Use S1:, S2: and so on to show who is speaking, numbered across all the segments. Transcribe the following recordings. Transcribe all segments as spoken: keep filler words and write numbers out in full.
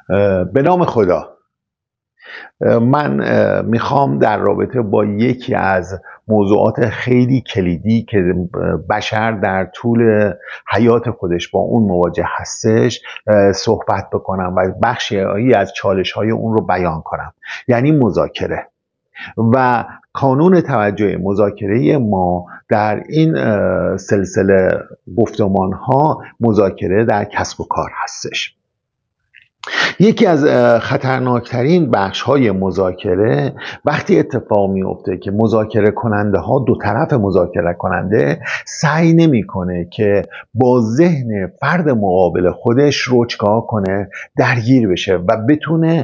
S1: به نام خدا. من میخوام در رابطه با یکی از موضوعات خیلی کلیدی که بشر در طول حیات خودش با اون مواجه هستش صحبت بکنم و بخشی از چالش های اون رو بیان کنم، یعنی مذاکره و کانون توجه مذاکره ما در این سلسله گفتمان ها مذاکره در کسب و کار هستش. یکی از خطرناکترین بخش های مذاکره وقتی اتفاق میفته که مذاکره کننده ها دو طرف مذاکره کننده سعی نمیکنه که با ذهن فرد مقابل خودش رو چیکار کنه، درگیر بشه و بتونه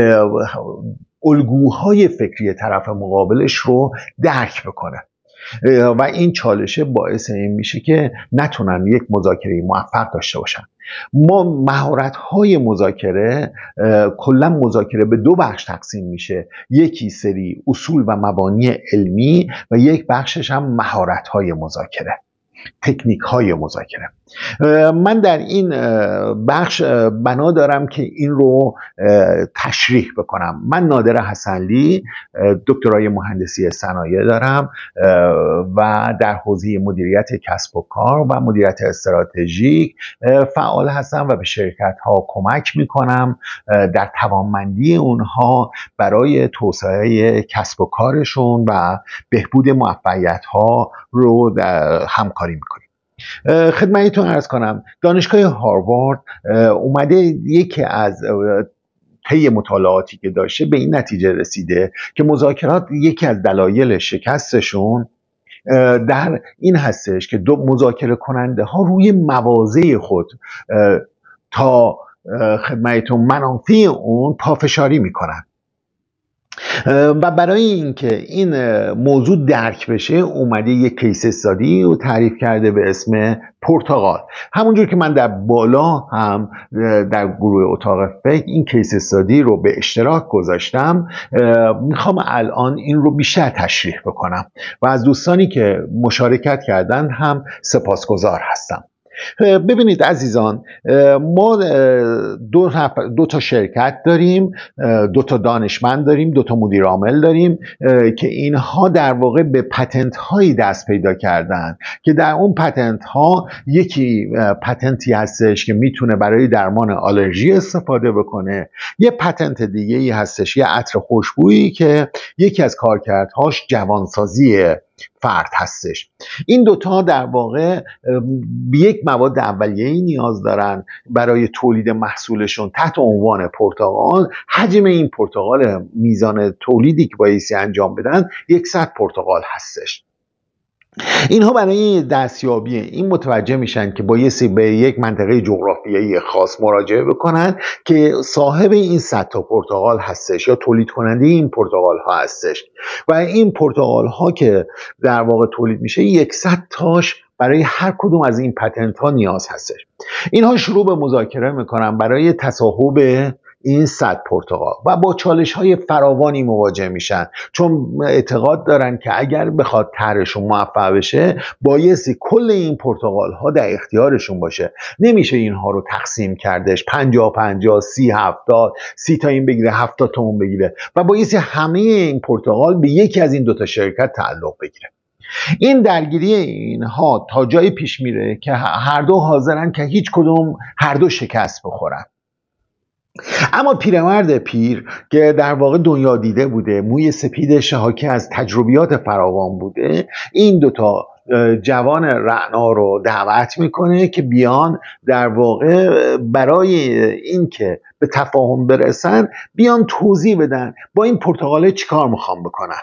S1: الگوهای فکری طرف مقابلش رو درک بکنه و این چالشه باعث این میشه که نتونن یک مذاکره موفق داشته باشن. ما مهارت‌های مذاکره کلا مذاکره به دو بخش تقسیم میشه، یکی سری اصول و مبانی علمی و یک بخشش هم مهارت‌های مذاکره، تکنیک های مذاکره. من در این بخش بنا دارم که این رو تشریح بکنم. من نادر حسنلی دکترای مهندسی صنایع دارم و در حوزه مدیریت کسب و کار و مدیریت استراتژیک فعال هستم و به شرکت ها کمک میکنم در توانمندی اونها برای توسعه کسب و کارشون و بهبود موفقیت ها رو در همکاری میکنیم. خدمتتون عرض کنم دانشگاه هاروارد اومده یکی از طی مطالعاتی که داشته به این نتیجه رسیده که مذاکرات یکی از دلایل شکستشون در این هستش که دو مذاکره کننده ها روی مواضع خود تا خدمتتون منافع اون پافشاری میکنن و برای اینکه این موضوع درک بشه اومده یک کیس استادی رو تعریف کرده به اسم پرتغال. همونجور که من در بالا هم در گروه اتاق فکر این کیس استادی رو به اشتراک گذاشتم، میخوام الان این رو بیشتر تشریح بکنم و از دوستانی که مشارکت کردن هم سپاسگزار هستم. ببینید عزیزان، ما دو, دو تا شرکت داریم، دو تا دانشمند داریم، دو تا مدیر عامل داریم که اینها در واقع به پتنت هایی دست پیدا کردن که در اون پتنت ها یکی پتنتی هستش که میتونه برای درمان آلرژی استفاده بکنه، یه پتنت دیگه ای هستش یه عطر خوشبویی که یکی از کارکردهاش جوانسازی فرد هستش. این دوتا در واقع به یک مواد اولیه‌ای نیاز دارن برای تولید محصولشون تحت عنوان پرتقال. حجم این پرتقال، میزان تولیدی که بایستی انجام بدن صد پرتقال هستش. اینها برای دستیابی این متوجه میشن که بایستی به یک منطقه جغرافیایی خاص مراجعه بکنن که صاحب این صد تا پرتقال هستش یا تولید کننده این پرتقال ها هستش و این پرتقال ها که در واقع تولید میشه صد تاش برای هر کدوم از این پتنت ها نیاز هستش. اینها شروع به مذاکره میکنن برای تصاحب این صد پرتقال و با چالش های فراوانی مواجه میشن، چون اعتقاد دارن که اگر بخواد طرحشون موفق بشه بایستی کل این پرتقال ها در اختیارشون باشه، نمیشه اینها رو تقسیم کردش پنجاه پنجاه سی هفتاد سی تا این بگیره هفتاد تا اون بگیره و بایستی همه این پرتقال به یکی از این دوتا شرکت تعلق بگیره. این درگیری اینها تا جایی پیش میره که هر دو حاضرن که هیچ کدوم هر دو شکست بخورن. اما پیرمرد پیر که در واقع دنیا دیده بوده، موی سپیدش حاکی از تجربیات فراوان بوده، این دوتا جوان رعنا رو دعوت میکنه که بیان در واقع برای اینکه به تفاهم برسن بیان توضیح بدن با این پرتقاله چیکار میخوام بکنن.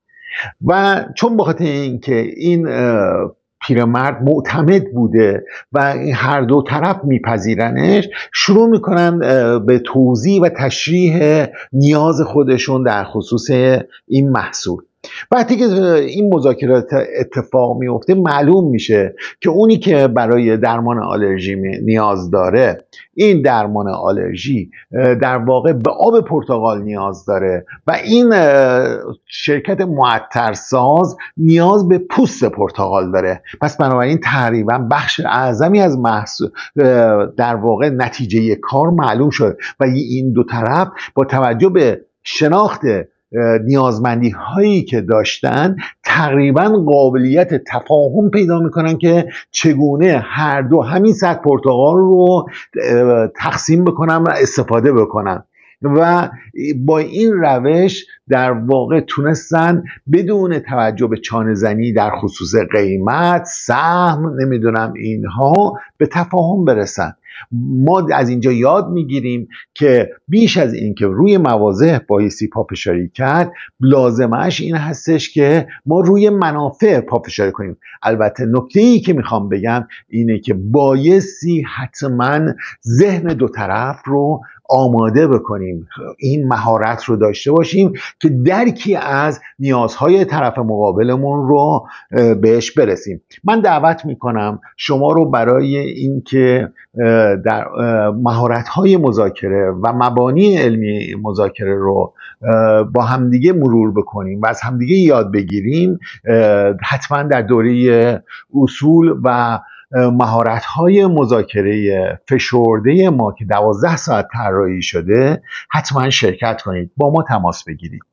S1: و چون بخاطر اینکه این پیرمرد معتمد بوده و هر دو طرف میپذیرنش، شروع میکنن به توضیح و تشریح نیاز خودشون در خصوص این محصول. وقتی که این مذاکرات اتفاق میفته معلوم میشه که اونی که برای درمان آلرژی نیاز داره این درمان آلرژی در واقع به آب پرتقال نیاز داره و این شرکت معطرساز نیاز به پوست پرتقال داره. پس بنابراین تقریبا بخش اعظمی از محصول در واقع نتیجه کار معلوم شد و این دو طرف با توجه به شناخت نیازمندی هایی که داشتن تقریبا قابلیت تفاهم پیدا میکنن که چگونه هر دو همین صد پرتقال رو تقسیم بکنن و استفاده بکنن و با این روش در واقع تونستن بدون توجه به چانه زنی در خصوص قیمت، سهم، نمیدونم اینها به تفاهم برسن. ما از اینجا یاد میگیریم که بیش از این که روی مواضع بایستی پافشاری کرد، لازمش این هستش که ما روی منافع پافشاری کنیم. البته نکته‌ای که میخوام بگم اینه که بایستی حتما ذهن دو طرف رو آماده بکنیم، این مهارت رو داشته باشیم که درکی از نیازهای طرف مقابلمون رو بهش برسیم. من دعوت میکنم شما رو برای اینکه در مهارت‌های مذاکره و مبانی علمی مذاکره رو با همدیگه مرور بکنیم و از همدیگه یاد بگیریم، حتما در دوره اصول و مهارت‌های مذاکره فشرده ما که دوازده ساعت طراحی شده حتما شرکت کنید، با ما تماس بگیرید.